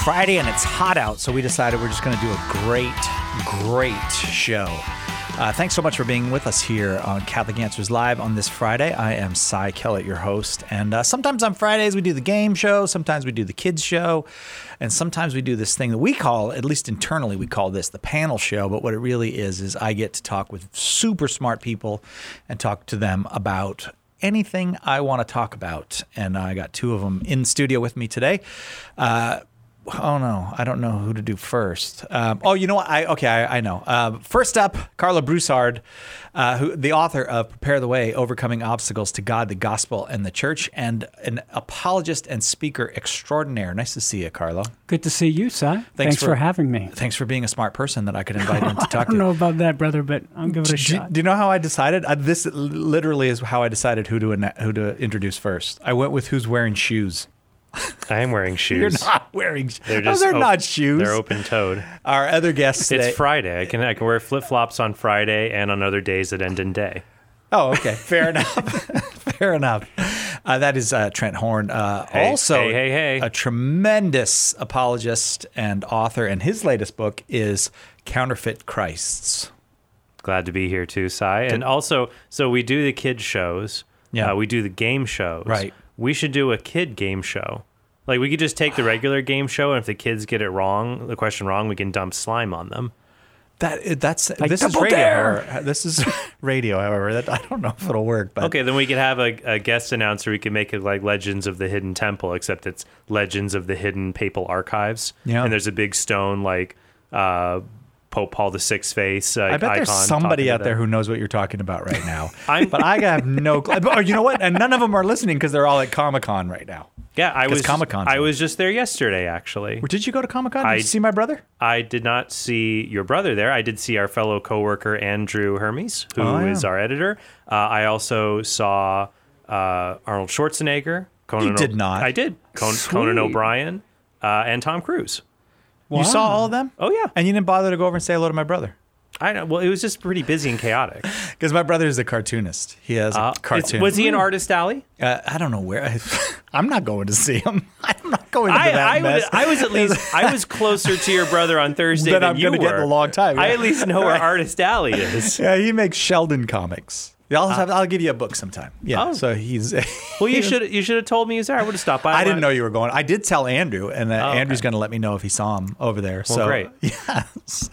Friday and it's hot out, so we decided we're just going to do a great show. Thanks so much for being with us here on Catholic Answers Live on this Friday. I am Cy Kellett, your host, and sometimes on Fridays we do the game show, sometimes we do the kids show, and sometimes we do this thing that we call, at least internally, we call this the panel show, but what it really is I get to talk with super smart people and talk to them about anything I want to talk about, and I got two of them in studio with me today. Oh, no, I don't know who to do first. You know what? I know. First up, Carlo Broussard, the author of Prepare the Way, Overcoming Obstacles to God, the Gospel, and the Church, and an apologist and speaker extraordinaire. Nice to see you, Carlo. Good to see you, Cy. Thanks for having me. Thanks for being a smart person that I could invite in to talk to. I don't know about that, brother, but I'll give it a shot. Do you know how I decided? This literally is how I decided who to introduce first. I went with who's wearing shoes. I am wearing shoes. You're not wearing shoes. They're not shoes. They're open-toed. Our other guests today. It's Friday. I can wear flip-flops on Friday and on other days that end in day. Oh, okay. Fair enough. Fair enough. That is Trent Horn. Also, a tremendous apologist and author, and his latest book is Counterfeit Christs. Glad to be here too, Cy. And also, so we do the kids shows. Yeah. We do the game shows. Right. We should do a kid game show. Like, we could just take the regular game show, and if the kids get it wrong, the question wrong, we can dump slime on them. This is radio. Dare. This is radio, however. I don't know if it'll work. But Okay, then we could have a guest announcer. We could make it like Legends of the Hidden Temple, except it's Legends of the Hidden Papal Archives. Yeah. And there's a big stone, like Pope Paul VI face I bet there's icon somebody out there who knows what you're talking about right now. But I have no clue. Oh, you know what? And none of them are listening because they're all at Comic-Con right now. Yeah, I Comic-Con's was just there yesterday, actually. Did you go to Comic-Con? Did you see my brother? I did not see your brother there. I did see our fellow coworker, Andrew Hermes, who is our editor. I also saw Arnold Schwarzenegger. You did not. I did. Conan O'Brien and Tom Cruise. Wow. You saw all of them? Oh, yeah. And you didn't bother to go over and say hello to my brother? I know. Well, it was just pretty busy and chaotic. Because my brother is a cartoonist. He has a cartoon. Was he in Artist Alley? I don't know where. I'm not going to see him. I'm not going to that mess. I was closer to your brother on Thursday than I'm you were. going to get in a long time. Yeah. I at least know where Artist Alley is. Yeah, he makes Sheldon comics. Yeah, I'll give you a book sometime. Yeah, so he's... Well, you should have told me he was there. I would have stopped by. I didn't know you were going. I did tell Andrew, and Andrew's going to let me know if he saw him over there. Well, so great. Yes.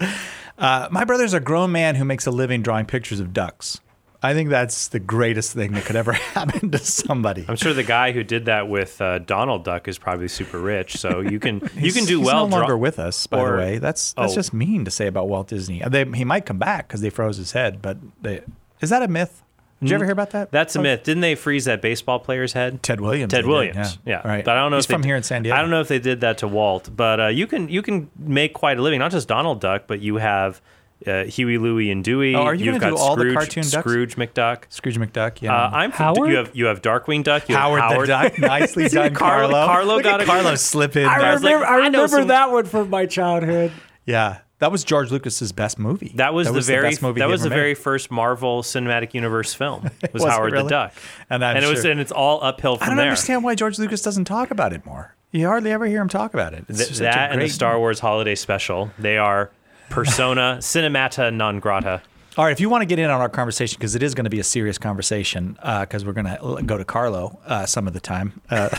My brother's a grown man who makes a living drawing pictures of ducks. I think that's the greatest thing that could ever happen to somebody. I'm sure the guy who did that with Donald Duck is probably super rich, so you can do he's well. He's no longer with us, by the way. That's just mean to say about Walt Disney. He might come back because they froze his head, but is that a myth? Did you ever hear about that? That's a myth. Didn't they freeze that baseball player's head? Ted Williams. Yeah. Right. But I don't know. He's from here in San Diego. I don't know if they did that to Walt, but you can make quite a living. Not just Donald Duck, but you have Huey, Louie, and Dewey. Oh, are you going to do all the cartoon ducks? Scrooge McDuck. Scrooge McDuck. Yeah. Howard? You have Darkwing Duck. You have Howard the Duck. Nicely done, Carlo. Carlo slip in. I remember that one from my childhood. Yeah. That was George Lucas's best movie. That was the the very first Marvel Cinematic Universe film. Was Howard the Duck, and it's all uphill from there. I don't understand why George Lucas doesn't talk about it more. You hardly ever hear him talk about it. And the Star Wars Holiday Special, they are persona cinemata non grata. All right, if you want to get in on our conversation, because it is going to be a serious conversation, because we're going to go to Carlo some of the time.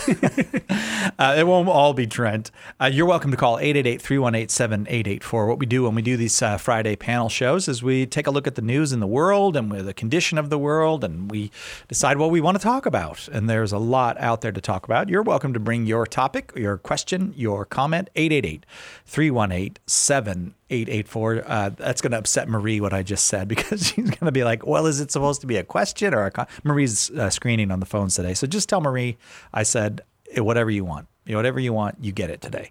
It won't all be Trent. You're welcome to call 888-318-7884. What we do when we do these Friday panel shows is we take a look at the news in the world and the condition of the world, and we decide what we want to talk about. And there's a lot out there to talk about. You're welcome to bring your topic, your question, your comment, 888-318-7884. 884. That's going to upset Marie, what I just said, because she's going to be like, well, is it supposed to be a question or Marie's screening on the phones today. So just tell Marie I said whatever you want. Whatever you want, you get it today.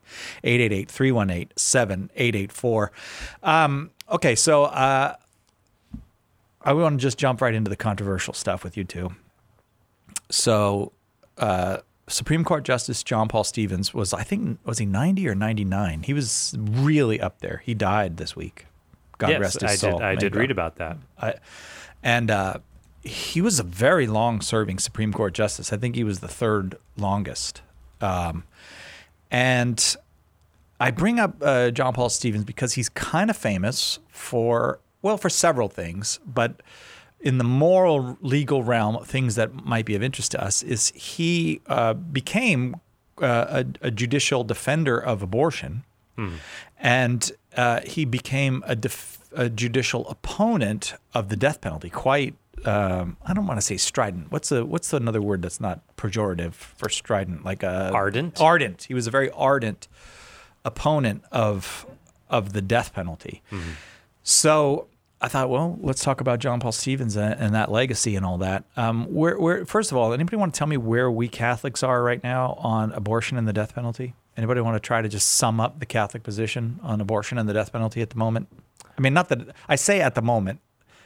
888-318-7884. Okay, so I want to just jump right into the controversial stuff with you two. So Supreme Court Justice John Paul Stevens was he 90 or 99? He was really up there. He died this week. God rest his soul. I did read about that. He was a very long-serving Supreme Court justice. I think he was the third longest. And I bring up John Paul Stevens because he's kind of famous for several things, but in the moral, legal realm, things that might be of interest to us is he became a judicial defender of abortion, and he became a judicial opponent of the death penalty. Quite, I don't want to say strident. What's another word that's not pejorative for strident? Like ardent. Ardent. He was a very ardent opponent of the death penalty. Mm-hmm. So I thought, well, let's talk about John Paul Stevens and that legacy and all that. Where first of all, anybody want to tell me where we Catholics are right now on abortion and the death penalty? Anybody want to try to just sum up the Catholic position on abortion and the death penalty at the moment? I mean, not that I say at the moment,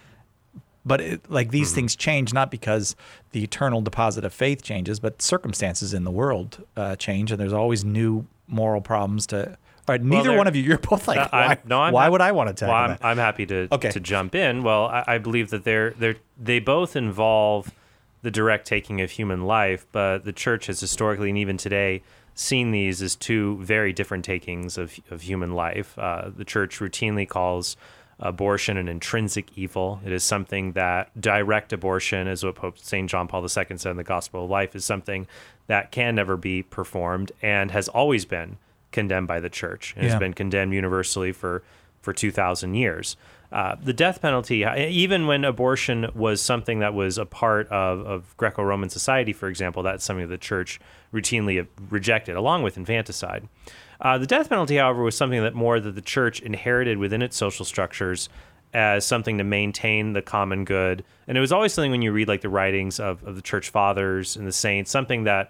but these things change not because the eternal deposit of faith changes, but circumstances in the world change, and there's always new moral problems to. All right, neither one of you're both like, why would I want to tell you that? I'm happy to jump in. Well, I believe that they both involve the direct taking of human life, but the church has historically and even today seen these as two very different takings of human life. The church routinely calls abortion an intrinsic evil. It is something that direct abortion, as what Pope St. John Paul II said in the Gospel of Life, is something that can never be performed and has always been condemned by the church. It has been condemned universally for 2,000 years. The death penalty, even when abortion was something that was a part of Greco-Roman society, for example, that's something that the church routinely rejected, along with infanticide. The death penalty, however, was something that the church inherited within its social structures as something to maintain the common good. And it was always something, when you read like the writings of the church fathers and the saints, something that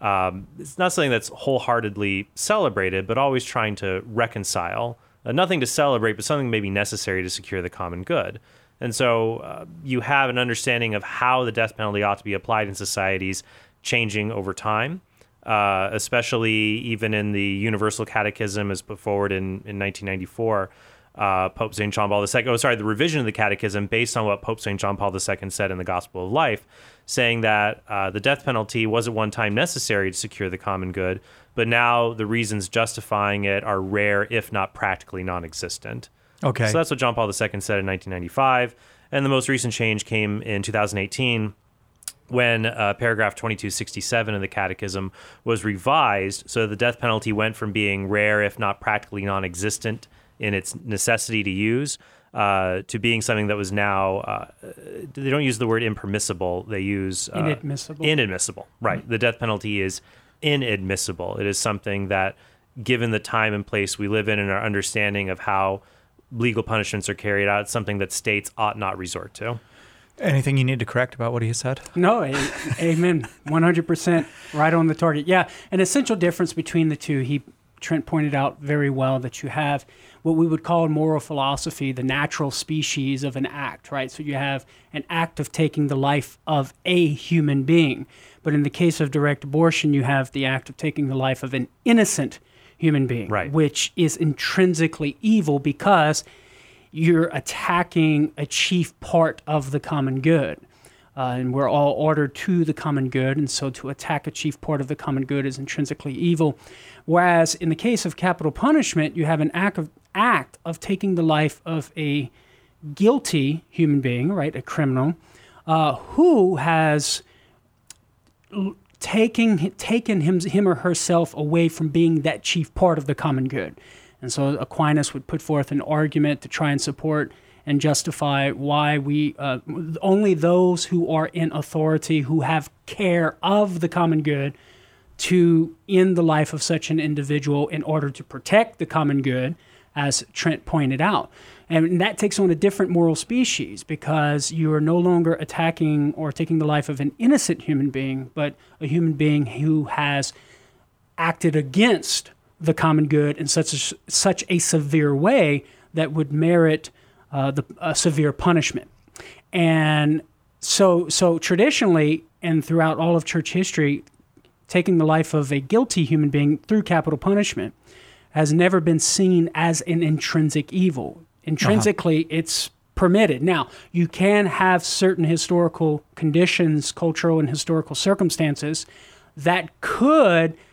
it's not something that's wholeheartedly celebrated, but always trying to reconcile. Nothing to celebrate, but something maybe necessary to secure the common good. And so you have an understanding of how the death penalty ought to be applied in societies changing over time, especially even in the Universal Catechism as put forward in 1994. Pope St. John Paul II, the revision of the Catechism based on what Pope St. John Paul II said in the Gospel of Life, saying that the death penalty was at one time necessary to secure the common good, but now the reasons justifying it are rare, if not practically non-existent. Okay. So that's what John Paul II said in 1995, and the most recent change came in 2018 when paragraph 2267 of the Catechism was revised, so the death penalty went from being rare, if not practically non-existent in its necessity to use, to being something that was now, they don't use the word impermissible, they use... inadmissible. Inadmissible, right. Mm-hmm. The death penalty is inadmissible. It is something that, given the time and place we live in and our understanding of how legal punishments are carried out, it's something that states ought not resort to. Anything you need to correct about what he said? No, amen. 100% right on the target. Yeah, an essential difference between the two, Trent pointed out very well, that you have what we would call in moral philosophy the natural species of an act, right? So you have an act of taking the life of a human being. But in the case of direct abortion, you have the act of taking the life of an innocent human being, right, which is intrinsically evil because you're attacking a chief part of the common good. And we're all ordered to the common good, and so to attack a chief part of the common good is intrinsically evil. Whereas in the case of capital punishment, you have an act of taking the life of a guilty human being, right, a criminal, who has taken him or herself away from being that chief part of the common good. And so Aquinas would put forth an argument to try and support and justify why we only those who are in authority, who have care of the common good, to end the life of such an individual in order to protect the common good, as Trent pointed out. And that takes on a different moral species, because you are no longer attacking or taking the life of an innocent human being, but a human being who has acted against the common good in such a severe way that would merit a severe punishment. And so traditionally, and throughout all of church history, taking the life of a guilty human being through capital punishment has never been seen as an intrinsic evil. Intrinsically, it's permitted. Now, you can have certain historical conditions, cultural and historical circumstances, that could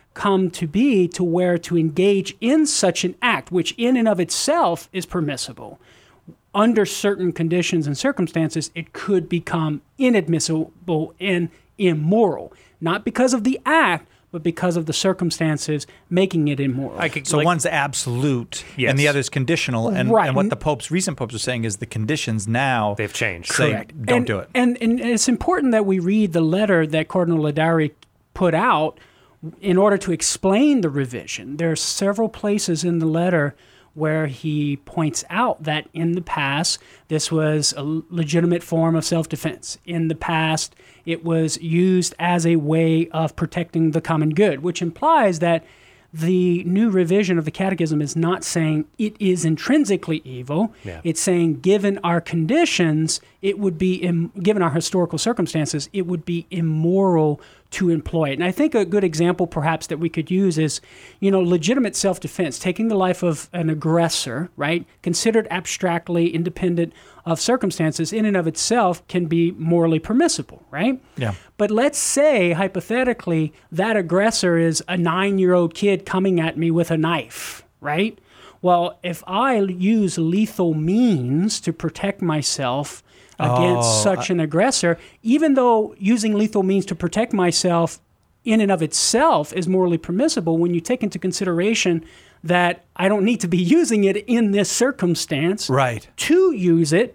come to be to where to engage in such an act, which in and of itself is permissible, under certain conditions and circumstances, it could become inadmissible and immoral, not because of the act, but because of the circumstances making it immoral. So one's absolute, and the other's conditional. And what the recent popes are saying is the conditions now they've changed. Correct. Don't do it. And it's important that we read the letter that Cardinal Laudari put out in order to explain the revision. There are several places in the letter where he points out that in the past, this was a legitimate form of self-defense. In the past, it was used as a way of protecting the common good, which implies that the new revision of the Catechism is not saying it is intrinsically evil. Yeah. It's saying, given our conditions, it would be, given our historical circumstances, it would be immoral to employ it. And I think a good example, perhaps, that we could use is, legitimate self-defense, taking the life of an aggressor, right, considered abstractly independent of circumstances in and of itself can be morally permissible, right? Yeah. But let's say, hypothetically, that aggressor is a 9-year-old kid coming at me with a knife, right? Well, if I use lethal means to protect myself against such an aggressor, even though using lethal means to protect myself in and of itself is morally permissible, when you take into consideration that I don't need to be using it in this circumstance, right, to use it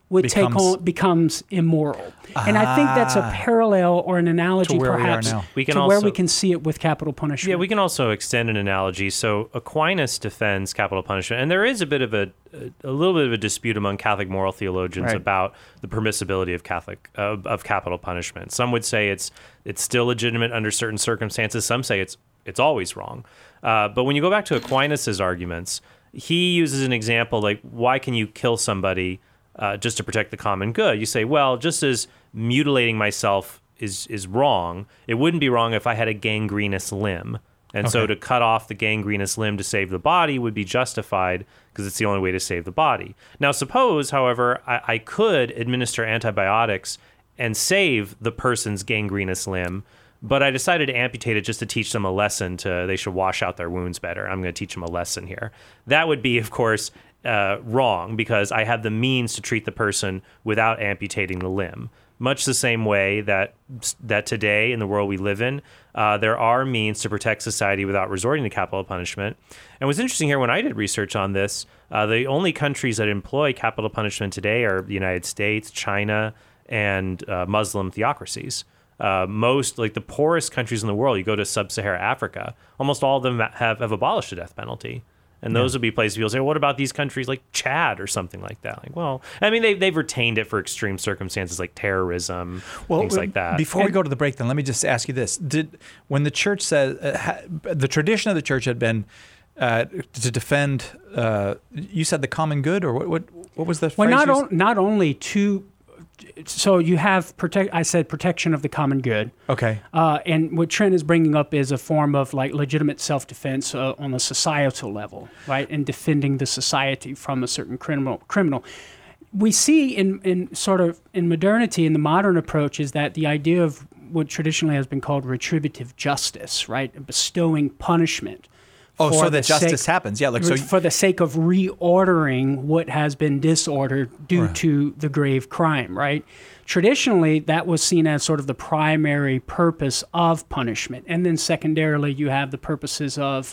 becomes immoral. And I think that's a parallel or an analogy, perhaps, where we can see it with capital punishment. Yeah, we can also extend an analogy. So Aquinas defends capital punishment, and there is a little bit of a dispute among Catholic moral theologians about the permissibility of capital punishment. Some would say it's still legitimate under certain circumstances. Some say it's always wrong. But when you go back to Aquinas' arguments, he uses an example like, why can you kill somebody just to protect the common good? You say, well, just as mutilating myself is wrong, it wouldn't be wrong if I had a gangrenous limb. And so to cut off the gangrenous limb to save the body would be justified because it's the only way to save the body. Now, suppose, however, I could administer antibiotics and save the person's gangrenous limb, but I decided to amputate it just to teach them a lesson they should wash out their wounds better. I'm going to teach them a lesson here. That would be, of course, wrong because I have the means to treat the person without amputating the limb. Much the same way that today in the world we live in, there are means to protect society without resorting to capital punishment. And what's interesting here, when I did research on this, the only countries that employ capital punishment today are the United States, China, and Muslim theocracies. Most, like the poorest countries in the world, you go to sub-Saharan Africa, almost all of them have abolished the death penalty. And those would be places people say, well, what about these countries like Chad or something like that? Like, well, I mean, they've retained it for extreme circumstances like terrorism, things like that. Before we go to the break, then, let me just ask you this. When the church says, the tradition of the church had been to defend, you said the common good, or what was the phrase? Well, not only to... So you have protection of the common good. Okay. And what Trent is bringing up is a form of like legitimate self-defense on a societal level, right? And defending the society from a certain criminal. We see in modernity, in the modern approach, is that the idea of what traditionally has been called retributive justice, right? Bestowing punishment. Oh, so that justice happens. Yeah, for the sake of reordering what has been disordered due to the grave crime, right? Traditionally, that was seen as sort of the primary purpose of punishment. And then secondarily, you have the purposes of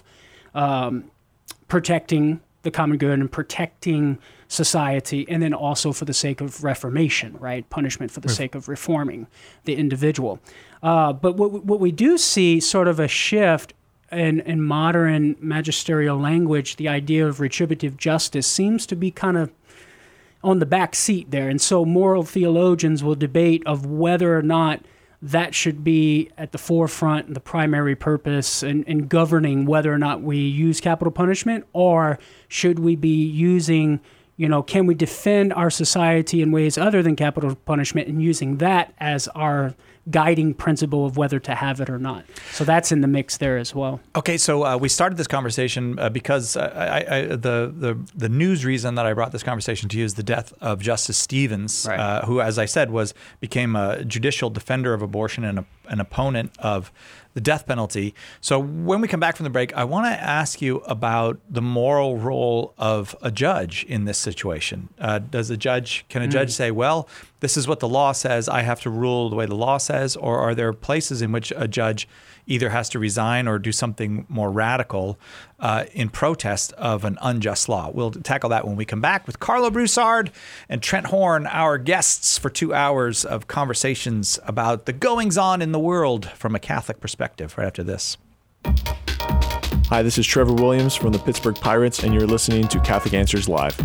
protecting the common good and protecting society, and then also for the sake of reformation, right? Punishment for the sake of reforming the individual. But what we do see sort of a shift in modern magisterial language, the idea of retributive justice seems to be kind of on the back seat there. And so moral theologians will debate of whether or not that should be at the forefront and the primary purpose in governing whether or not we use capital punishment, or should we be using, can we defend our society in ways other than capital punishment and using that as our guiding principle of whether to have it or not. So that's in the mix there as well. Okay, so we started this conversation because the news reason that I brought this conversation to you is the death of Justice Stevens, Right. who, as I said, became a judicial defender of abortion and an opponent of the death penalty. So when we come back from the break, I want to ask you about the moral role of a judge in this situation. Can a judge say, well, this is what the law says, I have to rule the way the law says, or are there places in which a judge either has to resign or do something more radical in protest of an unjust law? We'll tackle that when we come back with Carlo Broussard and Trent Horn, our guests for 2 hours of conversations about the goings-on in the world from a Catholic perspective right after this. Hi, this is Trevor Williams from the Pittsburgh Pirates, and you're listening to Catholic Answers Live.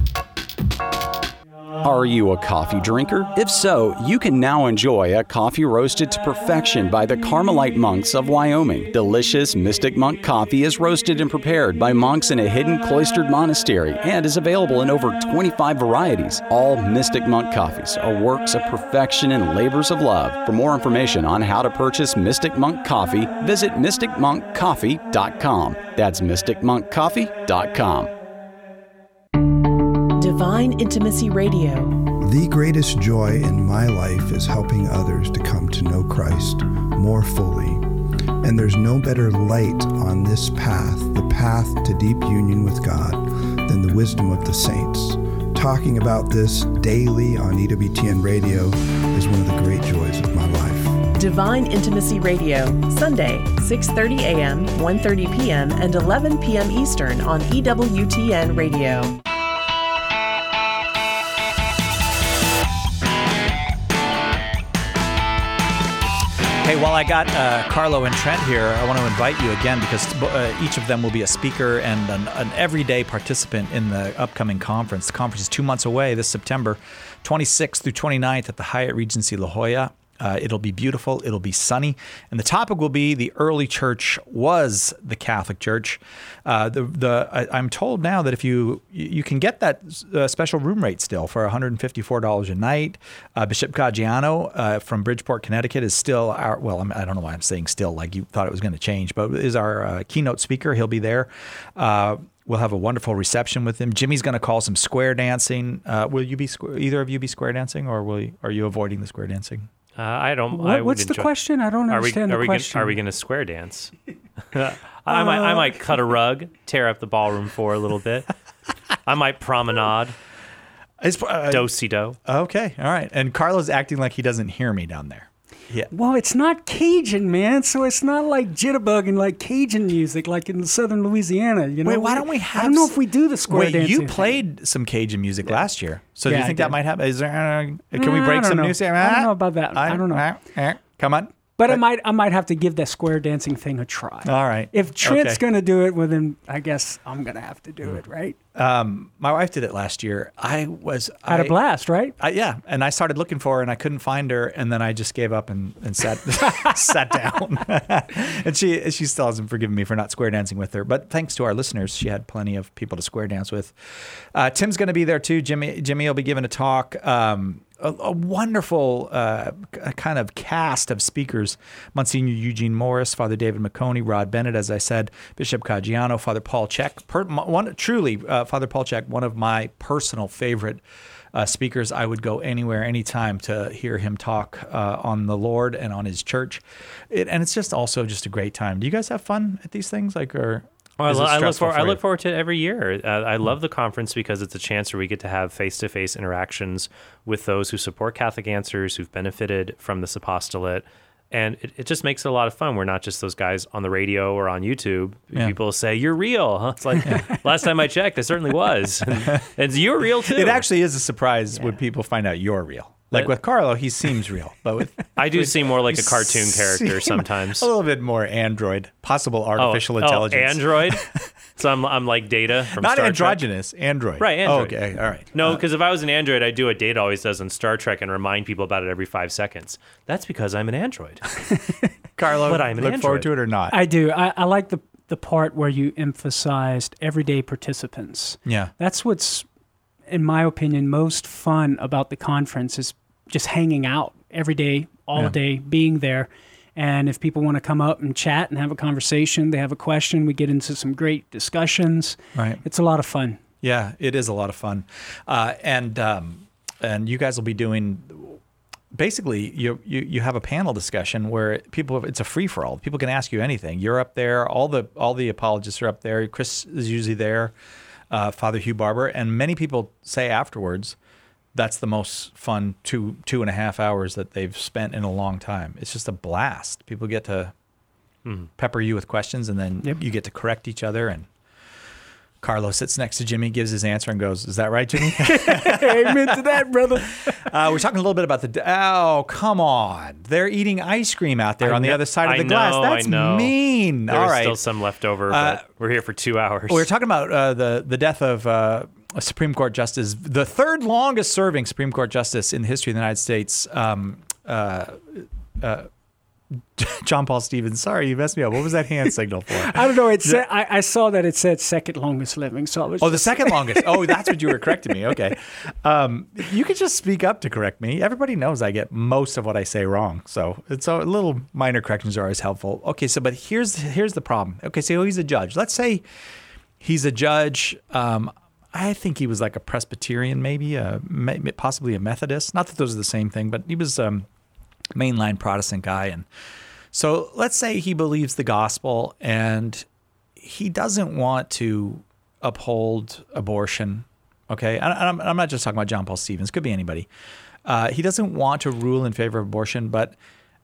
Are you a coffee drinker? If so, you can now enjoy a coffee roasted to perfection by the Carmelite monks of Wyoming. Delicious Mystic Monk coffee is roasted and prepared by monks in a hidden cloistered monastery and is available in over 25 varieties. All Mystic Monk coffees are works of perfection and labors of love. For more information on how to purchase Mystic Monk coffee, visit mysticmonkcoffee.com. That's mysticmonkcoffee.com. Divine Intimacy Radio. The greatest joy in my life is helping others to come to know Christ more fully. And there's no better light on this path, the path to deep union with God, than the wisdom of the saints. Talking about this daily on EWTN Radio is one of the great joys of my life. Divine Intimacy Radio, Sunday, 6:30 a.m., 1:30 p.m., and 11 p.m. Eastern on EWTN Radio. Hey, while I got Carlo and Trent here, I want to invite you again because each of them will be a speaker and an everyday participant in the upcoming conference. The conference is 2 months away this September 26th through 29th at the Hyatt Regency La Jolla. It'll be beautiful. It'll be sunny. And the topic will be the early church was the Catholic Church. I'm told now that if you can get that special room rate still for $154 a night. Bishop Caggiano from Bridgeport, Connecticut is still I don't know why I'm saying still like you thought it was going to change, but is our keynote speaker. He'll be there. We'll have a wonderful reception with him. Jimmy's going to call some square dancing. Will you be either of you be square dancing, or are you avoiding the square dancing? I don't. What's the question? I don't understand the question. Are we going to square dance? I might cut a rug, tear up the ballroom floor a little bit. I might promenade. Do-si-do. Okay, all right. And Carlo's acting like he doesn't hear me down there. Yeah. Well, it's not Cajun, man. So it's not like jitterbug and like Cajun music, like in southern Louisiana. You know. Wait, why don't we have? I don't know if we do the square dancing. You played some Cajun music last year, so do you think I that might happen? Is there? Can we break some news here? I don't know about that. I don't know. Come on. But I might have to give that square dancing thing a try. All right. If Trent's going to do it, well, then I guess I'm going to have to do it, right? My wife did it last year. I had a blast, right? Yeah, and I started looking for her, and I couldn't find her, and then I just gave up and sat sat down. And she still hasn't forgiven me for not square dancing with her. But thanks to our listeners, she had plenty of people to square dance with. Tim's going to be there too. Jimmy will be giving a talk. A wonderful kind of cast of speakers: Monsignor Eugene Morris, Father David McConey, Rod Bennett, as I said, Bishop Caggiano, Father Paul Check. Father Paul Check, one of my personal favorite speakers. I would go anywhere, anytime to hear him talk on the Lord and on his church. And it's just also just a great time. Do you guys have fun at these things? I look forward to it every year. I love the conference because it's a chance where we get to have face-to-face interactions with those who support Catholic Answers, who've benefited from this apostolate. And it just makes it a lot of fun. We're not just those guys on the radio or on YouTube. Yeah. People say, "You're real." Huh? It's like, last time I checked, I certainly was. And you're real, too. It actually is a surprise when people find out you're real. Like with Carlo, he seems real. But I do seem more like a cartoon character sometimes. A little bit more android, possible artificial intelligence. Android? So I'm like Data from Not Star androgynous, Trek. android. Right, android. Oh, okay, all right. No, because if I was an android, I'd do what Data always does on Star Trek and remind people about it every 5 seconds. That's because I'm an android. Carlo, but I'm an look android. forward to it or not? I do. I like the part where you emphasized everyday participants. Yeah. That's what's, in my opinion, most fun about the conference is just hanging out everyday all day being there. And if people want to come up and chat and have a conversation, they have a question, we get into some great discussions. Right. It's a lot of fun. Yeah, it is a lot of fun. And you guys will be doing, basically, you have a panel discussion where it's a free-for-all. People can ask you anything. You're up there. All the apologists are up there. Chris is usually there, Father Hugh Barber. And many people say afterwards, that's the most fun 2.5 hours that they've spent in a long time. It's just a blast. People get to pepper you with questions, and then you get to correct each other. And Carlos sits next to Jimmy, gives his answer, and goes, "Is that right, Jimmy?" Amen to that, brother. We're talking a little bit about oh, come on. They're eating ice cream out there on the other side of the glass. That's mean. There All was right. still some left over, but we're here for 2 hours. We're talking about the death of a Supreme Court justice, the third longest serving Supreme Court justice in the history of the United States, John Paul Stevens. Sorry, you messed me up. What was that hand signal for? I don't know. It said, I saw that it said second longest living. So I was the second longest. Oh, that's what you were correcting me. Okay. You could just speak up to correct me. Everybody knows I get most of what I say wrong. So it's a little minor corrections are always helpful. Okay, but here's the problem. Okay, so he's a judge. Let's say he's a judge. I think he was like a Presbyterian, maybe, possibly a Methodist. Not that those are the same thing, but he was mainline Protestant guy. And so let's say he believes the gospel and he doesn't want to uphold abortion. Okay. I'm not just talking about John Paul Stevens. Could be anybody. He doesn't want to rule in favor of abortion, but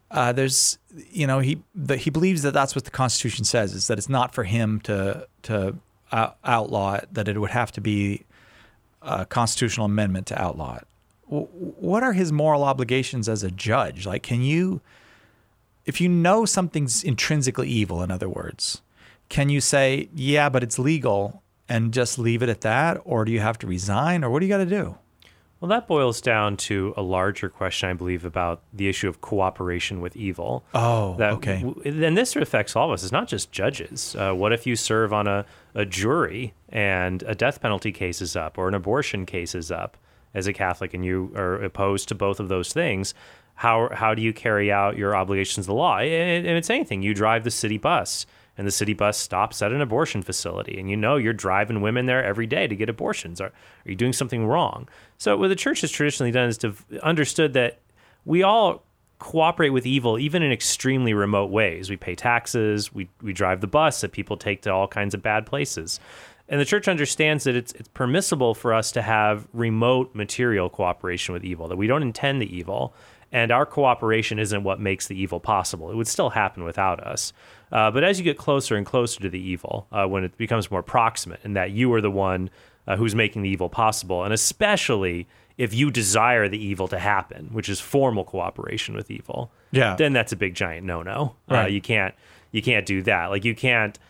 he believes that that's what the Constitution says, is that it's not for him to outlaw it, that it would have to be a constitutional amendment to outlaw it. What are his moral obligations as a judge? Like, if you know something's intrinsically evil, in other words, can you say, yeah, but it's legal, and just leave it at that? Or do you have to resign? Or what do you got to do? Well, that boils down to a larger question, I believe, about the issue of cooperation with evil. Oh, okay. And this affects all of us. It's not just judges. What if you serve on a jury and a death penalty case is up or an abortion case is up as a Catholic, and you are opposed to both of those things? How do you carry out your obligations of the law? And it's anything. You drive the city bus, and the city bus stops at an abortion facility, and you're driving women there every day to get abortions. Are you doing something wrong? So what the church has traditionally done is to understood that we all cooperate with evil, even in extremely remote ways. We pay taxes, we drive the bus that people take to all kinds of bad places. And the church understands that it's permissible for us to have remote material cooperation with evil, that we don't intend the evil, and our cooperation isn't what makes the evil possible. It would still happen without us. But as you get closer and closer to the evil, when it becomes more proximate, and that you are the one who's making the evil possible, and especially if you desire the evil to happen, which is formal cooperation with evil, then that's a big giant no-no. Right. You can't do that. Like, you can't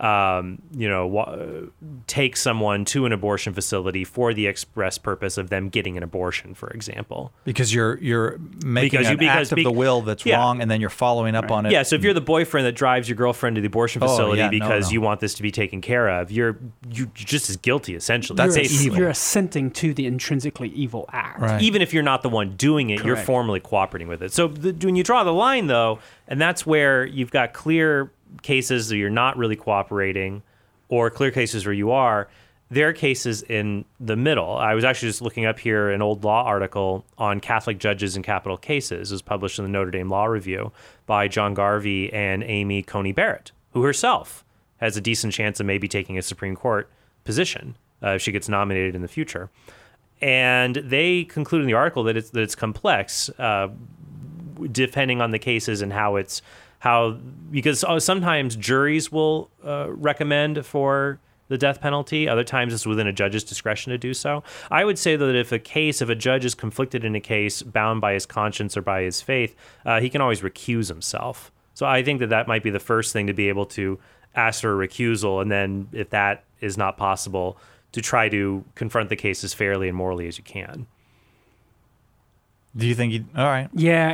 take someone to an abortion facility for the express purpose of them getting an abortion, for example. Because you're making an act of the will that's wrong, and then you're following up on it. Yeah, so if you're the boyfriend that drives your girlfriend to the abortion facility because you want this to be taken care of, you're just as guilty, essentially. That's evil. You're assenting to the intrinsically evil act. Right. Even if you're not the one doing it, you're formally cooperating with it. So when you draw the line, though, and that's where you've got clear cases where you're not really cooperating, or clear cases where you are, there are cases in the middle. I was actually just looking up here an old law article on Catholic judges in capital cases. It was published in the Notre Dame Law Review by John Garvey and Amy Coney Barrett, who herself has a decent chance of maybe taking a Supreme Court position if she gets nominated in the future. And they conclude in the article that it's complex, depending on the cases and because sometimes juries will recommend for the death penalty. Other times it's within a judge's discretion to do so. I would say that if a judge is conflicted in a case, bound by his conscience or by his faith, he can always recuse himself. So I think that might be the first thing, to be able to ask for a recusal, and then if that is not possible, to try to confront the case as fairly and morally as you can. Do you think all right? Yeah,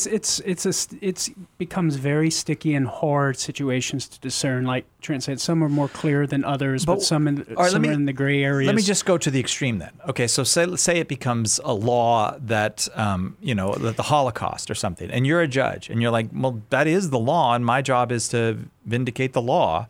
it becomes very sticky and hard situations to discern. Like Trent said, some are more clear than others, but some are in the gray areas. Let me just go to the extreme then. Okay, so say it becomes a law that that the Holocaust or something, and you're a judge, and you're like, well, that is the law, and my job is to vindicate the law.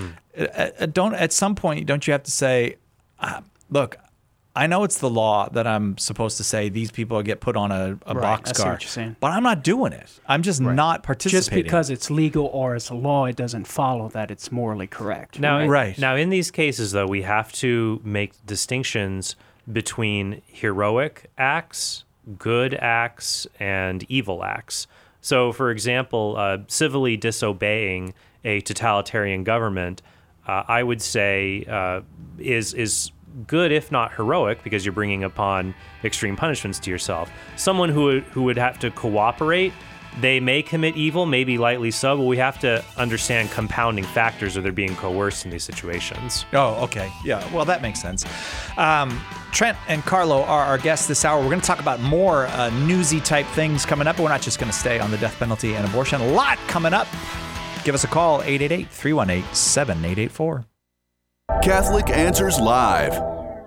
At some point, don't you have to say, look, I know it's the law that I'm supposed to say these people get put on a boxcar. I see what you're saying. But I'm not doing it. I'm just not participating. Just because it's legal or it's a law, it doesn't follow that it's morally correct. Now, right. Now, in these cases, though, we have to make distinctions between heroic acts, good acts, and evil acts. So, for example, civilly disobeying a totalitarian government, I would say, is good, if not heroic, because you're bringing upon extreme punishments to yourself. Someone who would have to cooperate, they may commit evil, maybe lightly so, but we have to understand compounding factors, or they're being coerced in these situations. Oh, okay. Yeah, well, that makes sense. Trent and Carlo are our guests this hour. We're going to talk about more newsy type things coming up, but we're not just going to stay on the death penalty and abortion. A lot coming up. Give us a call, 888-318-7884. Catholic Answers Live.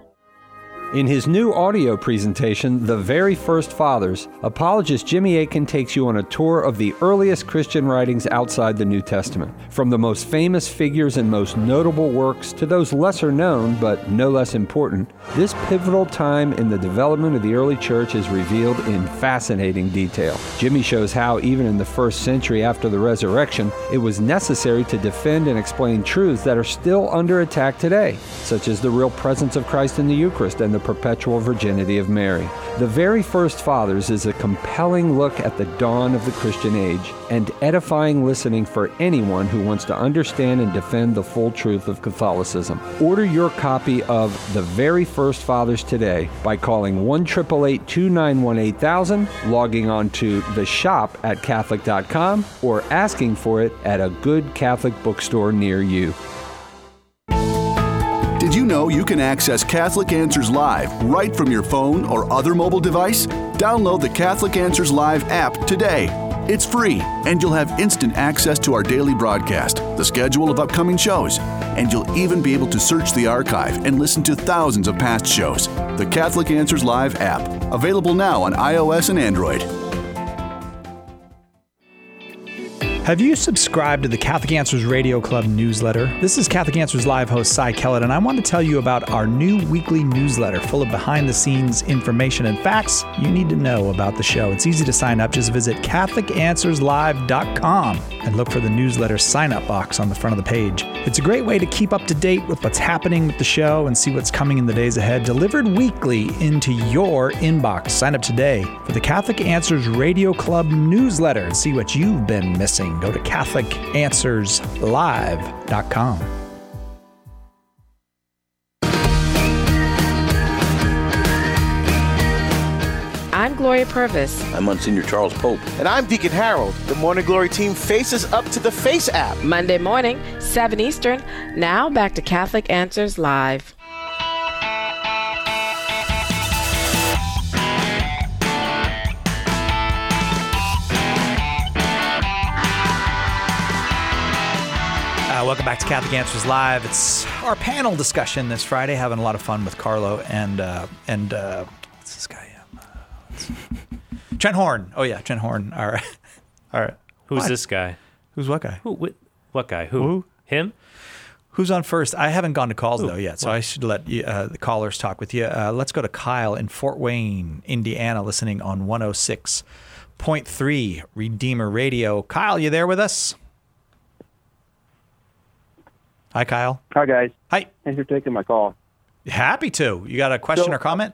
In his new audio presentation, The Very First Fathers, apologist Jimmy Akin takes you on a tour of the earliest Christian writings outside the New Testament. From the most famous figures and most notable works to those lesser known but no less important, this pivotal time in the development of the early church is revealed in fascinating detail. Jimmy shows how, even in the first century after the resurrection, it was necessary to defend and explain truths that are still under attack today, such as the real presence of Christ in the Eucharist and the perpetual virginity of Mary. The Very First Fathers is a compelling look at the dawn of the Christian age and edifying listening for anyone who wants to understand and defend the full truth of Catholicism. Order your copy of The Very First Fathers today by calling 1-888-291-8000, logging on to the shop at Catholic.com, or asking for it at a good Catholic bookstore near you. Did you know you can access Catholic Answers Live right from your phone or other mobile device? Download the Catholic Answers Live app today. It's free, and you'll have instant access to our daily broadcast, the schedule of upcoming shows, and you'll even be able to search the archive and listen to thousands of past shows. The Catholic Answers Live app, available now on iOS and Android. Have you subscribed to the Catholic Answers Radio Club newsletter? This is Catholic Answers Live host Cy Kellett, and I want to tell you about our new weekly newsletter full of behind-the-scenes information and facts you need to know about the show. It's easy to sign up. Just visit CatholicAnswersLive.com and look for the newsletter sign-up box on the front of the page. It's a great way to keep up to date with what's happening with the show and see what's coming in the days ahead, delivered weekly into your inbox. Sign up today for the Catholic Answers Radio Club newsletter and see what you've been missing. Go to CatholicAnswersLive.com. I'm Gloria Purvis. I'm Monsignor Charles Pope. And I'm Deacon Harold. The Morning Glory team faces up to the Face app. Monday morning, 7 Eastern. Now back to Catholic Answers Live. Welcome back to Catholic Answers Live. It's our panel discussion this Friday. Having a lot of fun with Carlo and what's this guy? Trent Horn. Oh yeah, Trent Horn. All right. Who's this guy? Who's what guy? What guy? Who? Him? Who's on first? I haven't gone to calls though yet, so I should let you, the callers talk with you. Let's go to Kyle in Fort Wayne, Indiana, listening on 106.3 Redeemer Radio. Kyle, you there with us? Hi, Kyle. Hi, guys. Hi. Thanks for taking my call. Happy to. You got a question or comment?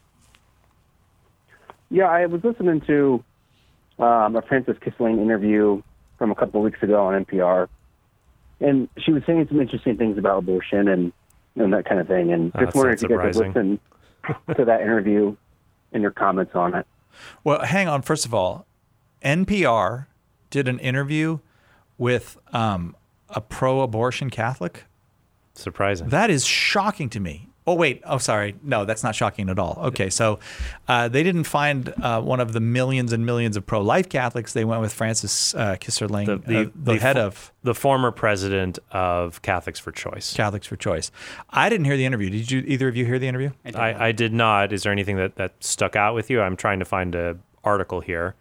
Yeah, I was listening to a Frances Kissling interview from a couple of weeks ago on NPR, and she was saying some interesting things about abortion and that kind of thing, and just wondering if you guys have listened to that interview and your comments on it. Well, hang on. First of all, NPR did an interview with a pro-abortion Catholic. Surprising. That is shocking to me. Oh, wait. Oh, sorry. No, that's not shocking at all. Okay, so they didn't find one of the millions and millions of pro-life Catholics. They went with Francis Kisserling, the head of... The former president of Catholics for Choice. Catholics for Choice. I didn't hear the interview. Did you? Either of you hear the interview? I did not. Is there anything that stuck out with you? I'm trying to find an article here.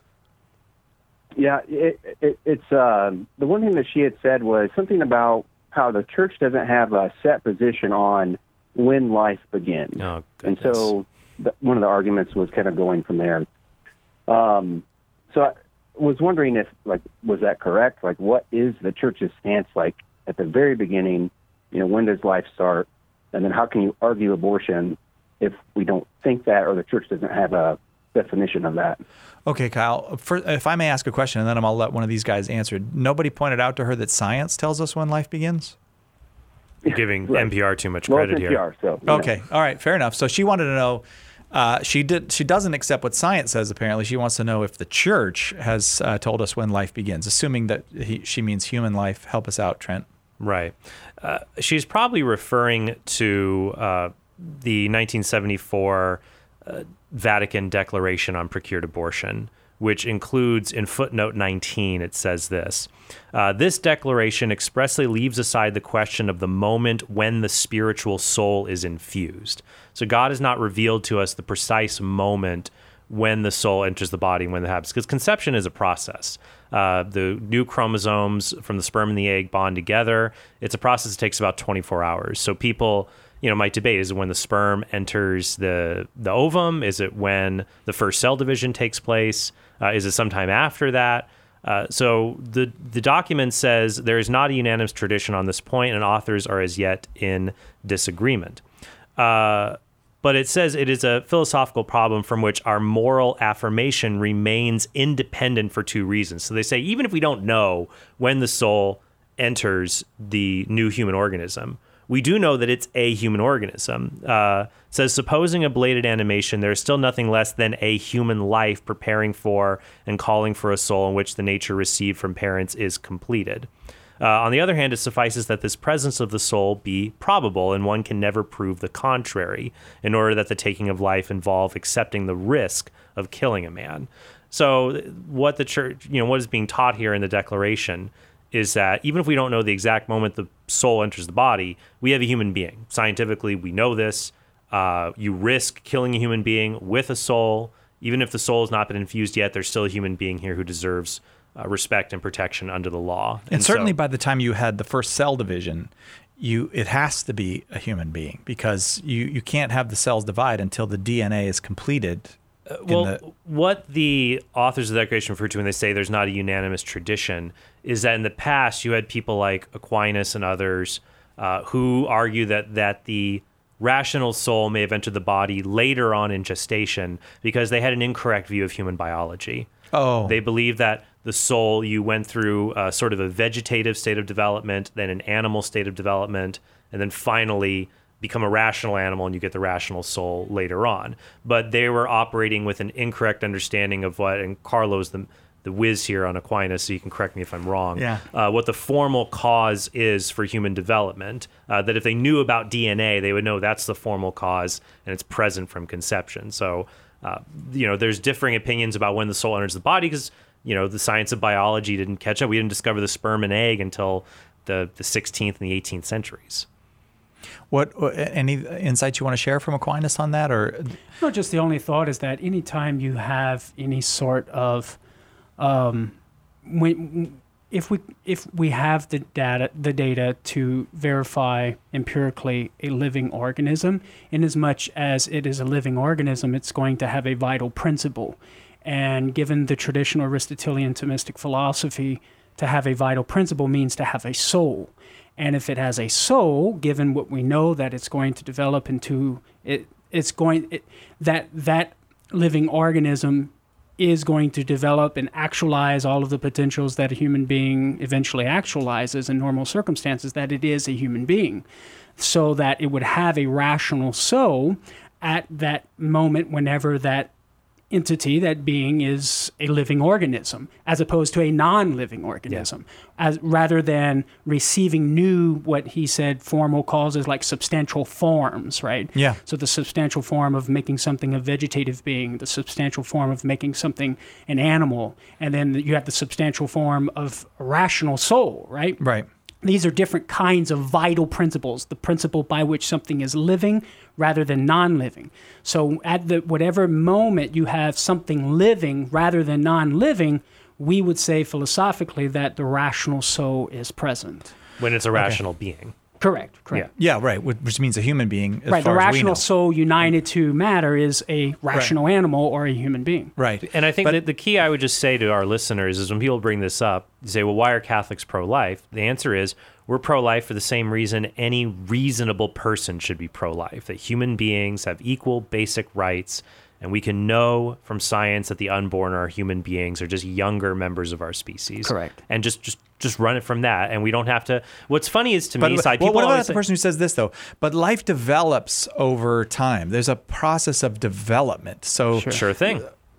Yeah, it's the one thing that she had said was something about how the church doesn't have a set position on when life begins. Oh, and so one of the arguments was kind of going from there. So I was wondering if, was that correct? What is the church's stance at the very beginning? When does life start? And then how can you argue abortion if we don't think that, or the church doesn't have a definition of that? Okay, Kyle, if I may ask a question, and then I'll let one of these guys answer. Nobody pointed out to her that science tells us when life begins? You're giving NPR too much credit NPR, here. Okay, all right, fair enough. So she wanted to know, she doesn't accept what science says, apparently. She wants to know if the church has told us when life begins, assuming that she means human life. Help us out, Trent. Right. She's probably referring to the 1974 Vatican Declaration on Procured Abortion, which includes, in footnote 19, it says this: this declaration expressly leaves aside the question of the moment when the spiritual soul is infused. So God has not revealed to us the precise moment when the soul enters the body and when it happens, because conception is a process. The new chromosomes from the sperm and the egg bond together. It's a process that takes about 24 hours. So people might debate, is it when the sperm enters the ovum? Is it when the first cell division takes place? Is it sometime after that? So the document says there is not a unanimous tradition on this point, and authors are as yet in disagreement. But it says it is a philosophical problem from which our moral affirmation remains independent for two reasons. So they say, even if we don't know when the soul enters the new human organism, we do know that it's a human organism. It says, supposing ablated animation, there is still nothing less than a human life preparing for and calling for a soul in which the nature received from parents is completed. On the other hand, it suffices that this presence of the soul be probable, and one can never prove the contrary, in order that the taking of life involve accepting the risk of killing a man. So what the church, what is being taught here in the declaration is that even if we don't know the exact moment the soul enters the body, we have a human being. Scientifically, we know this. You risk killing a human being with a soul. Even if the soul has not been infused yet, there's still a human being here who deserves respect and protection under the law. And certainly by the time you had the first cell division, it has to be a human being, because you can't have the cells divide until the DNA is completed. What the authors of the Declaration refer to when they say there's not a unanimous tradition is that in the past you had people like Aquinas and others who argue that the rational soul may have entered the body later on in gestation because they had an incorrect view of human biology. Oh. They believe that the soul, you went through sort of a vegetative state of development, then an animal state of development, and then finally become a rational animal, and you get the rational soul later on. But they were operating with an incorrect understanding of what, and Carlo's the whiz here on Aquinas, so you can correct me if I'm wrong, what the formal cause is for human development, that if they knew about DNA, they would know that's the formal cause, and it's present from conception. So, there's differing opinions about when the soul enters the body, because, the science of biology didn't catch up. We didn't discover the sperm and egg until the 16th and the 18th centuries. What any insights you want to share from Aquinas on that, or no? Just the only thought is that anytime you have any sort of, if we have the data to verify empirically a living organism, in as much as it is a living organism, it's going to have a vital principle, and given the traditional Aristotelian Thomistic philosophy, to have a vital principle means to have a soul. And if it has a soul, given what we know that it's going to develop into, that living organism is going to develop and actualize all of the potentials that a human being eventually actualizes in normal circumstances, that it is a human being. So that it would have a rational soul at that moment whenever that entity, that being, is a living organism, as opposed to a non-living organism, as rather than receiving new, what he said, formal calls as like substantial forms, right? Yeah. So the substantial form of making something a vegetative being, the substantial form of making something an animal, and then you have the substantial form of a rational soul, right? Right. These are different kinds of vital principles, the principle by which something is living rather than non-living. So at the whatever moment you have something living rather than non-living, we would say philosophically that the rational soul is present. When it's a rational being. Correct. Yeah, right. Which means a human being. As Right. far The as we know. rational soul united to matter is a rational animal or a human being. Right. And I think that the key I would just say to our listeners is when people bring this up, you say, well, why are Catholics pro-life? The answer is we're pro-life for the same reason any reasonable person should be pro-life, that human beings have equal basic rights. And we can know from science that the unborn are human beings, or just younger members of our species. Correct. And just run it from that. And we don't have to. What's funny is to me, But people what about always the say, person who says this though? But life develops over time. There's a process of development. So Sure thing.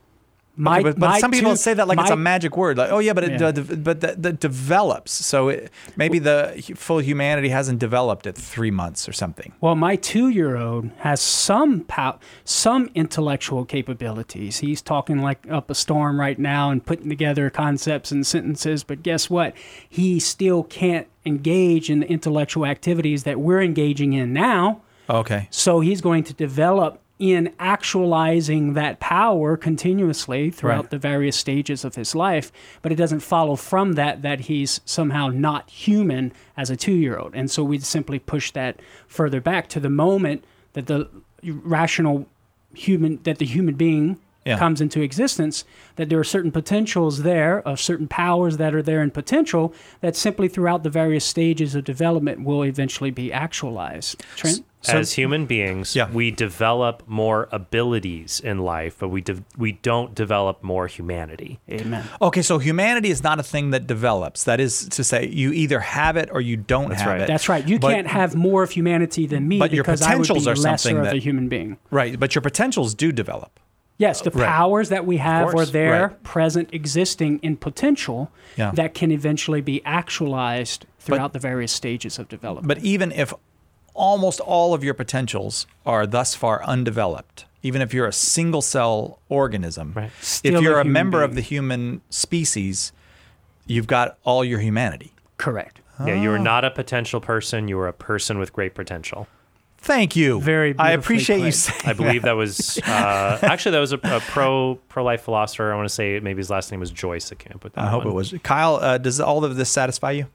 But some people say that like it's a magic word. Like, oh yeah, but that develops. So maybe the full humanity hasn't developed at 3 months or something. Well, my 2-year-old has some intellectual capabilities. He's talking like up a storm right now and putting together concepts and sentences. But guess what? He still can't engage in the intellectual activities that we're engaging in now. Okay. So he's going to develop in actualizing that power continuously throughout the various stages of his life, but it doesn't follow from that he's somehow not human as a 2-year-old. And so we simply push that further back to the moment that the rational human, that the human being comes into existence, that there are certain potentials there, of certain powers that are there in potential, that simply throughout the various stages of development will eventually be actualized. Trent? As human beings, we develop more abilities in life, but we don't develop more humanity. Amen. Okay, so humanity is not a thing that develops. That is to say, you either have it or you don't have it. That's right. You can't have more of humanity than me, but because your potentials I would be are lesser something of a human being. Right, but your potentials do develop. Yes, the powers that we have are there, Right. present, existing in potential, that can eventually be actualized throughout the various stages of development. But even if almost all of your potentials are thus far undeveloped, even if you're a single cell organism, Still if you're a a human member of being. the human species, you've got all your humanity. Correct. Yeah, you are not a potential person. You are a person with great potential. Thank you. Very I beautifully appreciate you put. saying I believe that was actually that was a pro-life philosopher. I want to say maybe his last name was Joyce. I can't put that. I hope it was. Kyle, does all of this satisfy you?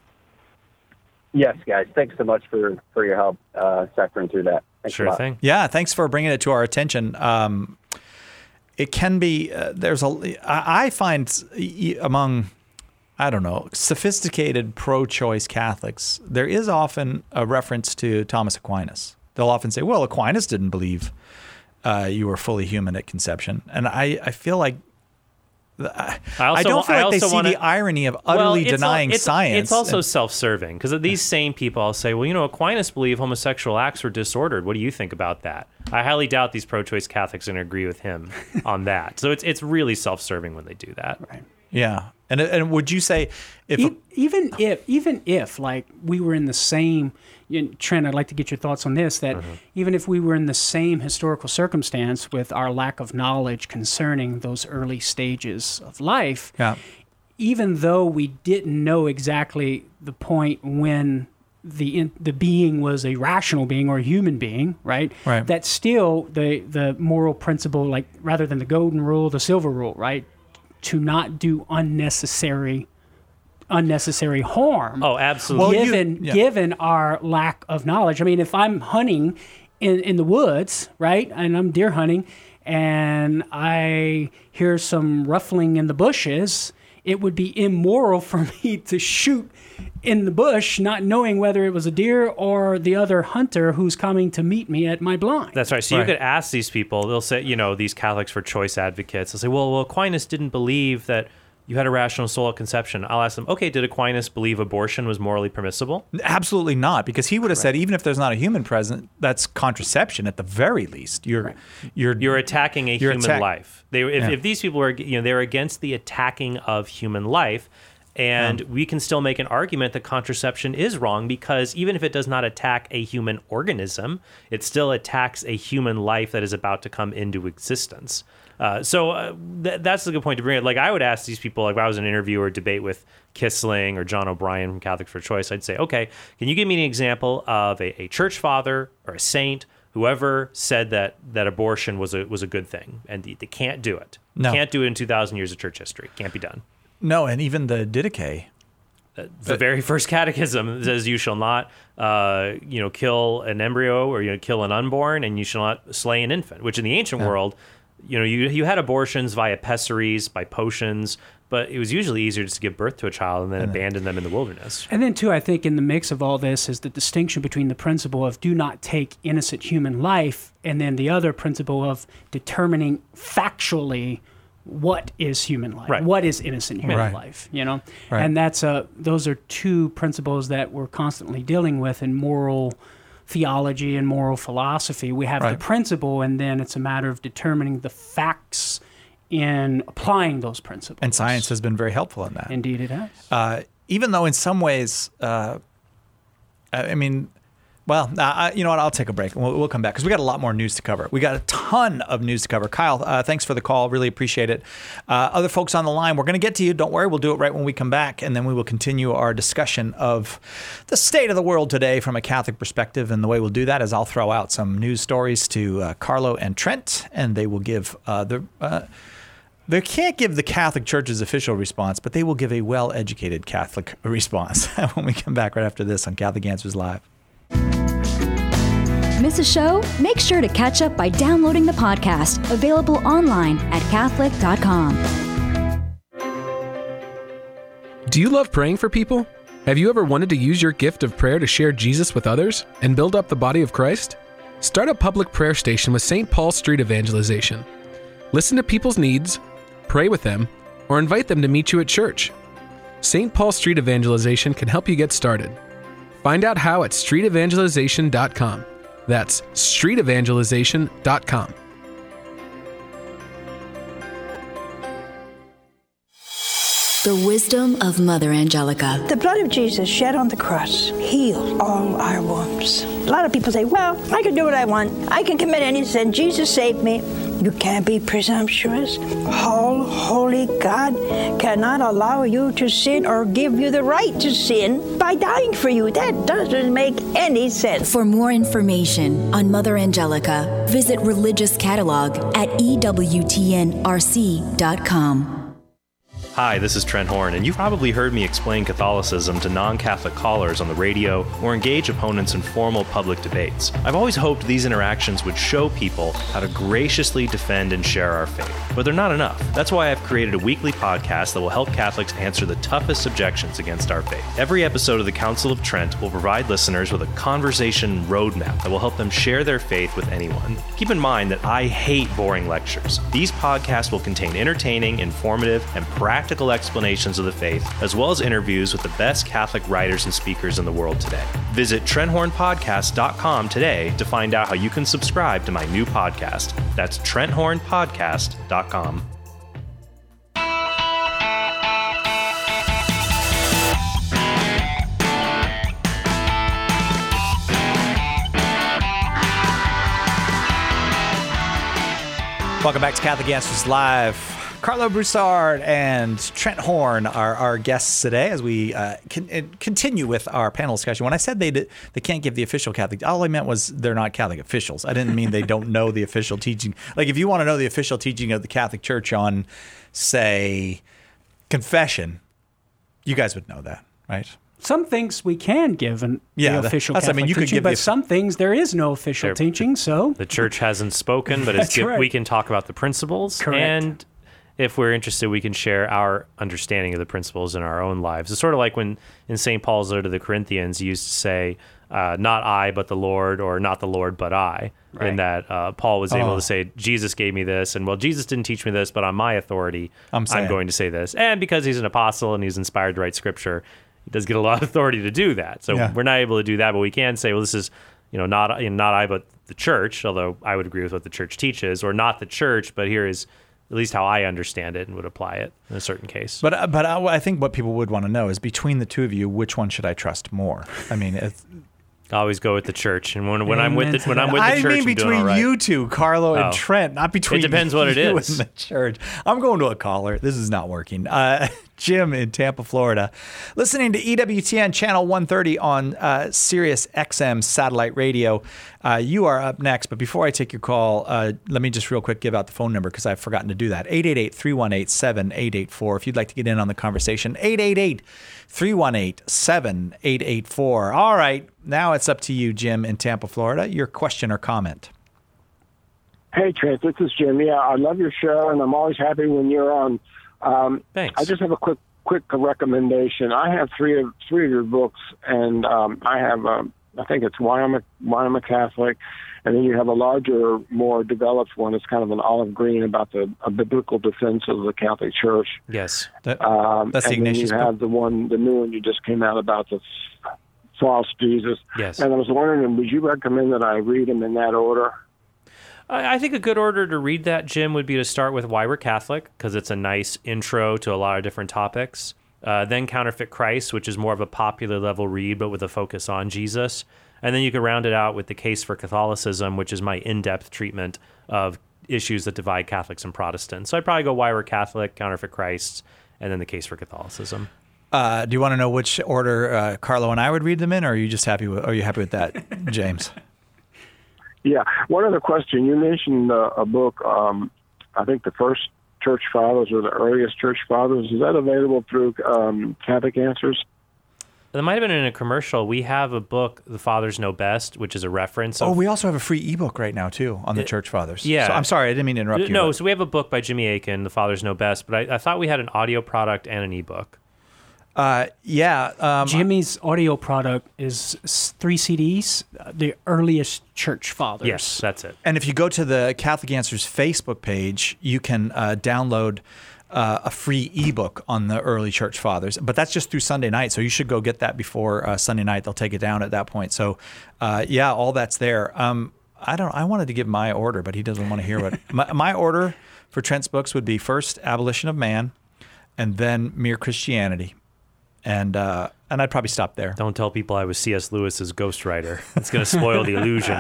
Yes, guys. Thanks so much for your help factoring through that. Thanks a lot. Yeah, thanks for bringing it to our attention. It can be, I find among, I don't know, sophisticated pro-choice Catholics, there is often a reference to Thomas Aquinas. They'll often say, well, Aquinas didn't believe you were fully human at conception. And I feel like, I don't feel like they see the irony of utterly denying science. It's also self-serving, because these same people, I'll say, well, Aquinas believed homosexual acts were disordered. What do you think about that? I highly doubt these pro-choice Catholics are going to agree with him on that. So it's really self-serving when they do that. Right. Yeah. And would you say even if like we were in the same, Trent, I'd like to get your thoughts on this, that even if we were in the same historical circumstance with our lack of knowledge concerning those early stages of life, even though we didn't know exactly the point when the being was a rational being or a human being, right? That still the moral principle, like rather than the golden rule, the silver rule, right? To not do unnecessary harm. Oh, absolutely. Given our lack of knowledge. I mean, if I'm hunting in the woods, right, and I'm deer hunting, and I hear some ruffling in the bushes, it would be immoral for me to shoot in the bush, not knowing whether it was a deer or the other hunter who's coming to meet me at my blind. That's right. So you could ask these people, they'll say, these Catholics for choice advocates, they'll say, well, Aquinas didn't believe that you had a rational soul at conception. I'll ask them, okay, did Aquinas believe abortion was morally permissible? Absolutely not, because he would have said even if there's not a human present, that's contraception at the very least. You're attacking a human life. If these people are, they're against the attacking of human life, and we can still make an argument that contraception is wrong, because even if it does not attack a human organism, it still attacks a human life that is about to come into existence. That's a good point to bring up. Like, I would ask these people, like, if I was in an interview or debate with Kissling or John O'Brien from Catholic for Choice, I'd say, okay, can you give me an example of a church father or a saint, whoever said that abortion was a good thing, and they can't do it. No. Can't do it in 2,000 years of church history. Can't be done. No, and even the Didache. The very first catechism says you shall not, kill an embryo or kill an unborn, and you shall not slay an infant, which in the ancient world, you had abortions via pessaries, by potions, but it was usually easier just to give birth to a child and then abandon them in the wilderness. And then, too, I think in the mix of all this is the distinction between the principle of do not take innocent human life and then the other principle of determining factually what is human life, right. What is innocent human life, Right. And those are two principles that we're constantly dealing with in moral theology and moral philosophy. We have the principle, and then it's a matter of determining the facts in applying those principles. And science has been very helpful in that. Indeed it has. Even though in some ways, you know what? I'll take a break. We'll come back because we got a lot more news to cover. We got a ton of news to cover. Kyle, thanks for the call. Really appreciate it. Other folks on the line, we're going to get to you. Don't worry. We'll do it right when we come back, and then we will continue our discussion of the state of the world today from a Catholic perspective. And the way we'll do that is I'll throw out some news stories to Carlo and Trent, and they will give they can't give the Catholic Church's official response, but they will give a well-educated Catholic response when we come back right after this on Catholic Answers Live. Miss a show? Make sure to catch up by downloading the podcast, available online at Catholic.com. Do you love praying for people? Have you ever wanted to use your gift of prayer to share Jesus with others and build up the body of Christ? Start a public prayer station with St. Paul Street Evangelization. Listen to people's needs, pray with them, or invite them to meet you at church. St. Paul Street Evangelization can help you get started. Find out how at streetevangelization.com. That's streetevangelization.com. The wisdom of Mother Angelica. The blood of Jesus shed on the cross healed all our wounds. A lot of people say, well, I can do what I want. I can commit any sin. Jesus saved me. You can't be presumptuous. All holy God cannot allow you to sin or give you the right to sin by dying for you. That doesn't make any sense. For more information on Mother Angelica, visit Religious Catalog at EWTNRC.com. Hi, this is Trent Horn, and you've probably heard me explain Catholicism to non-Catholic callers on the radio or engage opponents in formal public debates. I've always hoped these interactions would show people how to graciously defend and share our faith, but they're not enough. That's why I've created a weekly podcast that will help Catholics answer the toughest objections against our faith. Every episode of the Council of Trent will provide listeners with a conversation roadmap that will help them share their faith with anyone. Keep in mind that I hate boring lectures. These podcasts will contain entertaining, informative, and practical explanations of the faith, as well as interviews with the best Catholic writers and speakers in the world today. Visit TrentHornPodcast.com today to find out how you can subscribe to my new podcast. That's TrentHornPodcast.com. Welcome back to Catholic Answers Live. Carlo Broussard and Trent Horn are our guests today as we continue with our panel discussion. When I said they can't give the official Catholic, all I meant was they're not Catholic officials. I didn't mean they don't know the official teaching. Like if you want to know the official teaching of the Catholic Church on, say, confession, you guys would know that, right? Some things we can give the official Catholic teaching, but some things there is no official teaching. So the Church hasn't spoken, but we can talk about the principles. Correct. And if we're interested, we can share our understanding of the principles in our own lives. It's sort of like when in St. Paul's letter to the Corinthians, he used to say, not I, but the Lord, or not the Lord, but I. in that Paul was able to say, Jesus gave me this, and well, Jesus didn't teach me this, but on my authority, I'm going to say this. And because he's an apostle and he's inspired to write scripture, he does get a lot of authority to do that. So we're not able to do that, but we can say, well, this is, not I, but the church, although I would agree with what the church teaches, or not the church, but here is at least how I understand it and would apply it in a certain case. But I think what people would want to know is, between the two of you, which one should I trust more? I mean, I always go with the church, and when I'm with the church, I mean, between you two, Carlo and Oh. Trent, not between. It depends what it you is. and the church. I'm going to a caller. This is not working. Jim in Tampa, Florida, listening to EWTN channel 130 on Sirius XM satellite radio. You are up next, but before I take your call, let me just real quick give out the phone number because I've forgotten to do that. 888-318-7884. If you'd like to get in on the conversation, 888-318-7884. All right, now it's up to you, Jim in Tampa, Florida. Your question or comment. Hey, Trent, this is Jim. Yeah, I love your show, and I'm always happy when you're on. Thanks. I just have a quick recommendation. I have three of your books, and I have, I think it's Why I'm a Catholic, and then you have a larger, more developed one. It's kind of an olive green about a biblical defense of the Catholic Church. Yes. That's the Ignatius book. And then you have the new one you just came out about the false Jesus. Yes. And I was wondering, would you recommend that I read them in that order? I think a good order to read that, Jim, would be to start with Why We're Catholic, because it's a nice intro to a lot of different topics. Then Counterfeit Christ, which is more of a popular level read, but with a focus on Jesus. And then you can round it out with The Case for Catholicism, which is my in-depth treatment of issues that divide Catholics and Protestants. So I'd probably go Why We're Catholic, Counterfeit Christ, and then The Case for Catholicism. Do you want to know which order Carlo and I would read them in, or are you just happy with? Are you happy with that, James? Yeah. One other question. You mentioned a book, I think the first church fathers or the earliest church fathers. Is that available through Catholic Answers? That might have been in a commercial. We have a book, The Fathers Know Best, which is a reference. We also have a free ebook right now, too, on the church fathers. Yeah. So, I'm sorry, I didn't mean to interrupt you. No, so we have a book by Jimmy Akin, The Fathers Know Best, but I thought we had an audio product and an ebook. Jimmy's audio product is 3 CDs, the earliest church fathers. Yes, that's it. And if you go to the Catholic Answers Facebook page, you can download a free ebook on the early church fathers, but that's just through Sunday night. So you should go get that before Sunday night. They'll take it down at that point. So all that's there. I wanted to give my order, but he doesn't want to hear what my order for Trent's books would be: first, Abolition of Man, and then Mere Christianity. And I'd probably stop there. Don't tell people I was C.S. Lewis's ghostwriter. It's going to spoil the illusion.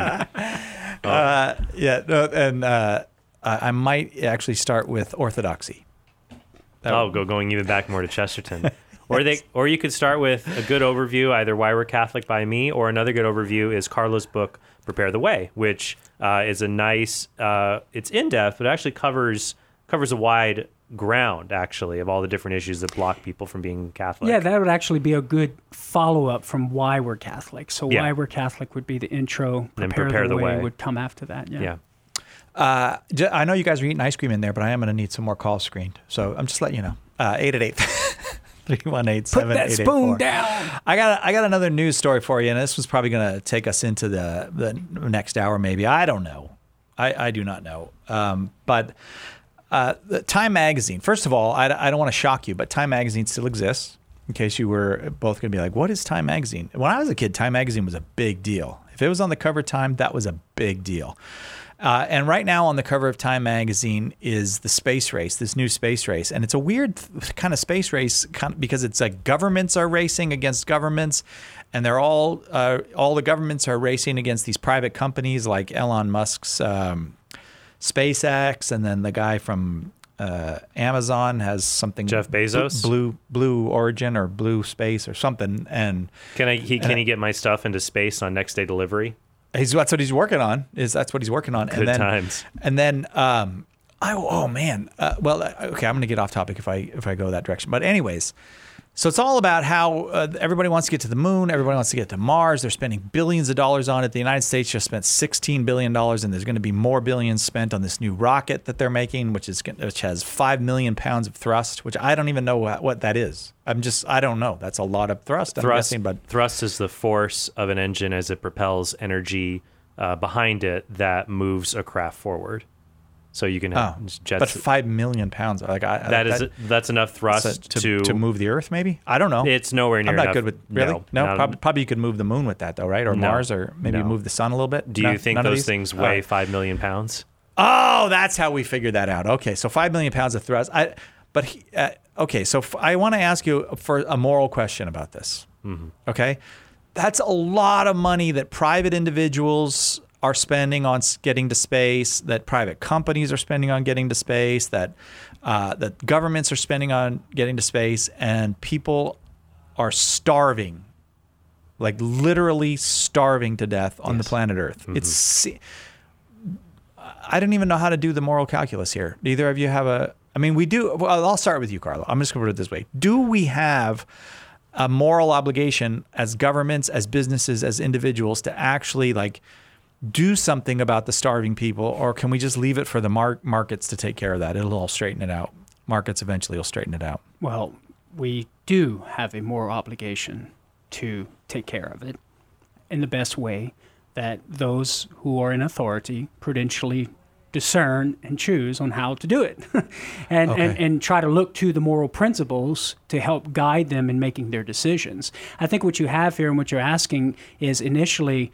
I might actually start with Orthodoxy. Going even back more to Chesterton. Or you could start with a good overview, either Why We're Catholic by me, or another good overview is Carlo's book, Prepare the Way, which is a nice, it's in-depth, but it actually covers a wide ground, actually, of all the different issues that block people from being Catholic. Yeah, that would actually be a good follow-up from Why We're Catholic. So Why We're Catholic would be the intro. Prepare the way would come after that. Yeah. I know you guys are eating ice cream in there, but I am going to need some more calls screened. So I'm just letting you know. 888-318-7884. Put that spoon down. I got another news story for you, and this was probably going to take us into the next hour, maybe. I don't know. I do not know. But the Time Magazine, first of all, I don't want to shock you, but Time Magazine still exists, in case you were both going to be like, what is Time Magazine? When I was a kid, Time Magazine was a big deal. If it was on the cover of Time, that was a big deal. And right now on the cover of Time Magazine is the space race, this new space race. And it's a weird kind of space race because it's like governments are racing against governments, and they're all the governments are racing against these private companies like Elon Musk's SpaceX, and then the guy from Amazon has something. Jeff Bezos, Blue Origin or Blue Space or something. And can he get my stuff into space on next day delivery? That's what he's working on. That's what he's working on. Good times. And then okay, I'm going to get off topic if I go that direction. But anyways. So it's all about how everybody wants to get to the moon. Everybody wants to get to Mars. They're spending billions of dollars on it. The United States just spent $16 billion, and there's going to be more billions spent on this new rocket that they're making, which has 5 million pounds of thrust, which I don't even know what that is. I don't know. That's a lot of thrust. I'm guessing, but thrust is the force of an engine as it propels energy behind it that moves a craft forward. So you can have jets. But 5 million pounds, like that's enough thrust to move the Earth. Maybe, I don't know. It's nowhere near. I'm not enough. good with probably you could move the moon with that though, right? Or Mars, or maybe move the sun a little bit. Do you think those things weigh 5 million pounds? Oh, that's how we figured that out. Okay, so 5 million pounds of thrust. Okay, so I want to ask you for a moral question about this. Mm-hmm. Okay, that's a lot of money that private individuals are spending on getting to space, that private companies are spending on getting to space, that governments are spending on getting to space, and people are starving, like literally starving to death on the planet Earth. Mm-hmm. I don't even know how to do the moral calculus here. Do either of you have we do. Well, I'll start with you, Carlo. I'm just going to put it this way. Do we have a moral obligation as governments, as businesses, as individuals to actually do something about the starving people, or can we just leave it for the markets to take care of that? It'll all straighten it out. Markets eventually will straighten it out. Well, we do have a moral obligation to take care of it in the best way that those who are in authority prudentially discern and choose on how to do it and try to look to the moral principles to help guide them in making their decisions. I think what you have here and what you're asking is initially,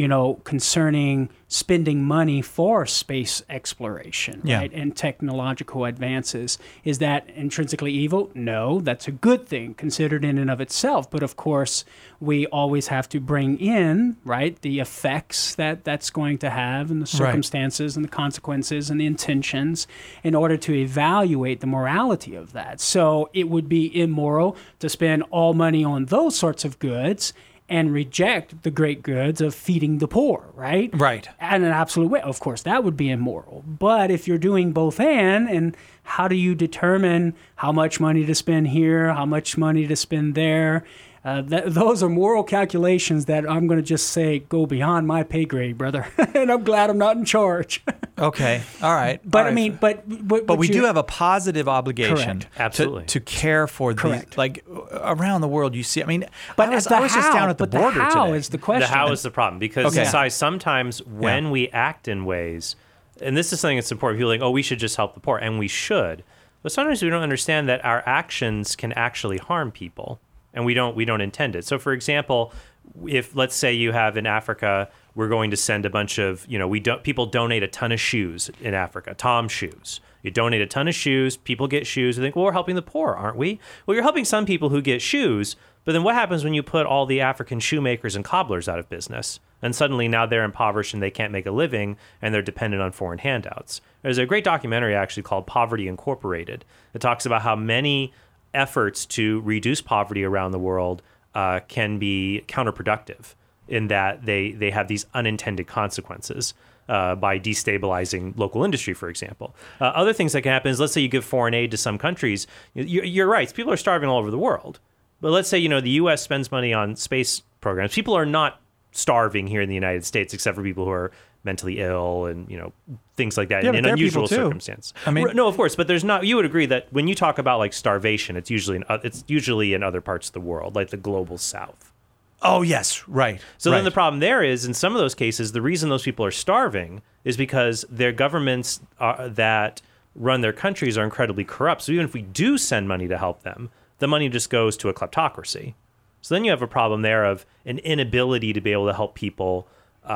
concerning spending money for space exploration, right, and technological advances. Is that intrinsically evil? No, that's a good thing considered in and of itself. But of course, we always have to bring in, right, the effects that's going to have and the circumstances and the consequences and the intentions in order to evaluate the morality of that. So it would be immoral to spend all money on those sorts of goods and reject the great goods of feeding the poor, right? Right. In an absolute way. Of course, that would be immoral. But if you're doing both and how do you determine how much money to spend here, how much money to spend there? Those are moral calculations that I'm going to just say go beyond my pay grade, brother. And I'm glad I'm not in charge. Okay. All right. But all right. But we do have a positive obligation Absolutely. to care for these, around the world you see. But I was just down at the border today. The how today. is the question. The how is the problem. Because sometimes when we act in ways, and this is something that's important, people are like, we should just help the poor, and we should. But sometimes we don't understand that our actions can actually harm people. And we don't intend it. So, for example, if let's say you have in Africa, we're going to send a bunch of, people donate a ton of shoes in Africa, Tom shoes. You donate a ton of shoes, people get shoes. They think, well, we're helping the poor, aren't we? Well, you're helping some people who get shoes, but then what happens when you put all the African shoemakers and cobblers out of business? And suddenly now they're impoverished and they can't make a living and they're dependent on foreign handouts. There's a great documentary actually called Poverty Incorporated. It talks about how many efforts to reduce poverty around the world can be counterproductive in that they have these unintended consequences by destabilizing local industry, for example. Other things that can happen is, let's say you give foreign aid to some countries. You're right, people are starving all over the world. But let's say, the U.S. spends money on space programs. People are not starving here in the United States, except for people who are mentally ill and things like that in unusual circumstances. No, of course, but there's not. You would agree that when you talk about starvation, it's usually in other parts of the world, like the global South. Oh yes, right. So then the problem there is, in some of those cases, the reason those people are starving is because their governments that run their countries are incredibly corrupt. So even if we do send money to help them, the money just goes to a kleptocracy. So then you have a problem there of an inability to be able to help people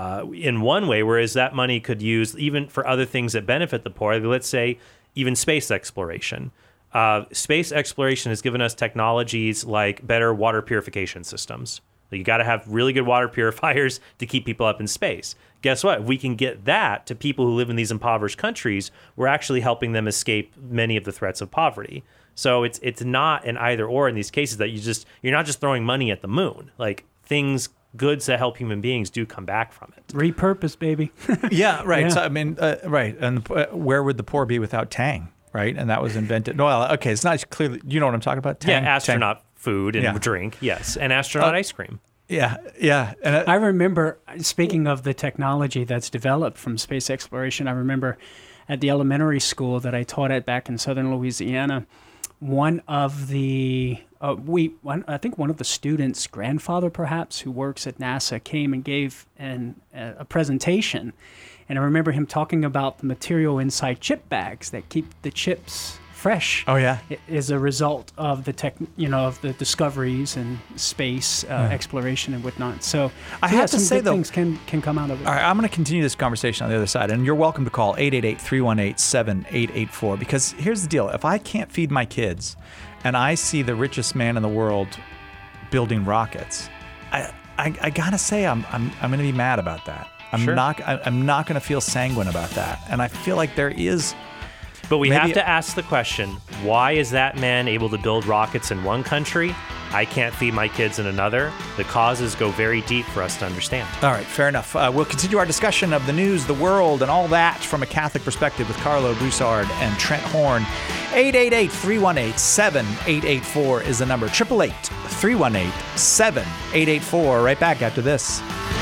in one way, whereas that money could use even for other things that benefit the poor. Let's say even space exploration. Space exploration has given us technologies like better water purification systems. You got to have really good water purifiers to keep people up in space. Guess what? If we can get that to people who live in these impoverished countries, we're actually helping them escape many of the threats of poverty. So it's not an either or in these cases that you're not just throwing money at the moon. Goods that help human beings do come back from it. Repurpose, baby. Yeah, right. Yeah. So right. And where would the poor be without Tang? Right, and that was invented. Well, okay, it's not clearly. You know what I'm talking about? Tang, astronaut food and drink. Yes, and astronaut ice cream. Yeah. And I remember, speaking of the technology that's developed from space exploration, I remember at the elementary school that I taught at back in southern Louisiana, one of the I think one of the students' grandfather, perhaps, who works at NASA, came and gave a presentation, and I remember him talking about the material inside chip bags that keep the chips fresh. Oh yeah, is a result of of the discoveries and space exploration and whatnot. So I have to some say good though, things can come out of it. All right, I'm going to continue this conversation on the other side, and you're welcome to call 888-318-7884, because here's the deal: if I can't feed my kids, and I see the richest man in the world building rockets, I gotta say I'm going to be mad about that. I'm not going to feel sanguine about that, and I feel like there is. But we have to ask the question, why is that man able to build rockets in one country? I can't feed my kids in another. The causes go very deep for us to understand. All right, fair enough. We'll continue our discussion of the news, the world, and all that from a Catholic perspective with Carlo Broussard and Trent Horn. 888-318-7884 is the number. 888-318-7884. Right back after this.